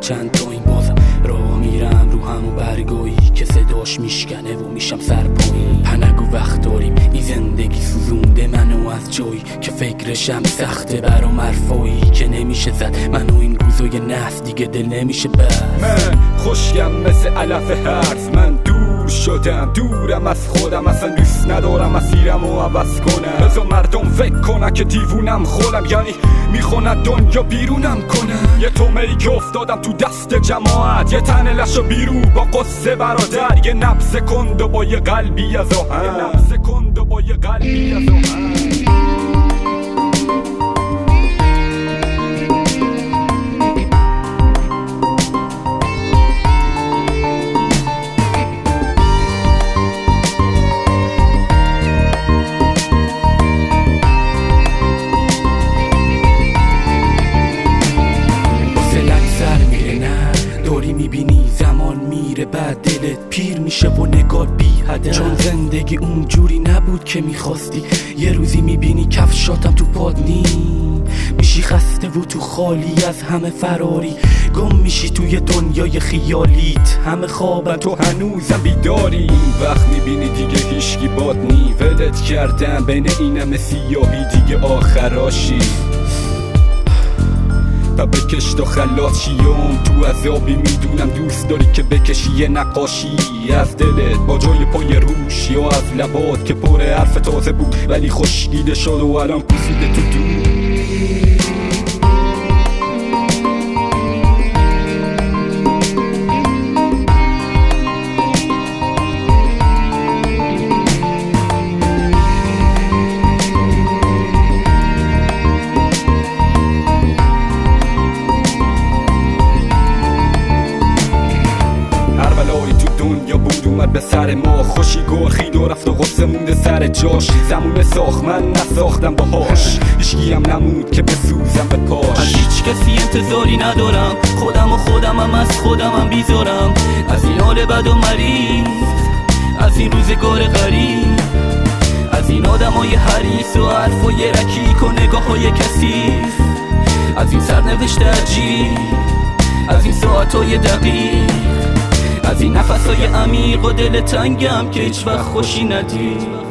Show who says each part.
Speaker 1: چند تا این بازم راه میرم رو همون برگایی که صداش میشکنه و میشم سرپایی. پنگو وقت داریم این زندگی سوزونده منو از جایی که فکرشم سخته برام حرفایی که نمیشه زد. منو این روزای نحس دیگه دل نمیشه بس.
Speaker 2: من خوشگم مثل علف هرز، من دور شدم دورم از خودم، اصلا دوست ندارم مسیرمو عوض کنم. بذار مردم فکر کنن که دیوونم خودم، یعنی میخونن دنیا بیرونم کنن. یه تومه‌ای که افتادم تو دست جماعت، یه تن لشو بیرو با قصه برادر، یه نبض کند و با یه قلبی از آهن، یه نبض کند و با یه قلبی از آهن.
Speaker 1: میبینی زمان میره بعد دلت پیر میشه و نگات بی هدف، چون زندگی اونجوری نبود که میخواستی. یه روزی میبینی کفشاتم تو پاد نی، میشی خسته و تو خالی از همه فراری، گم میشی توی دنیای خیالیت، همه خوابن تو هنوزم بیداری.
Speaker 2: اون وقت میبینی دیگه هیشگی باد نی، ولت کردم بین این همه سیاهی، دیگه آخراشی و بکش تا خلاص شیم. تو عذابی میدونم دوست داری که بکشی یه نقاشی از دلت با جای پای روش، یا از لبات که پر حرف تازه بود ولی خشکیده شد و الان پوسیده تو دور. دنیا بود اومد به سر ما، خوشی گرخید و رفت و غصه مونده سر جاش. زمونه ساخت من نساختم باهاش، هیچکی هم نمود که بسوزم به پاش.
Speaker 1: از هیچ کسی انتظاری ندارم، خودمم از خودمم بیزارم، از این حال بد و مریض، از این روزگار غریب، از این آدمای حریص و حرفای رکیک و نگاههای کثیف، از این سرنوشت عجیب، از این ساعتهای دقیق، از این نفسای عمیق و دل تنگم که هیچ وقت خوشی ندید.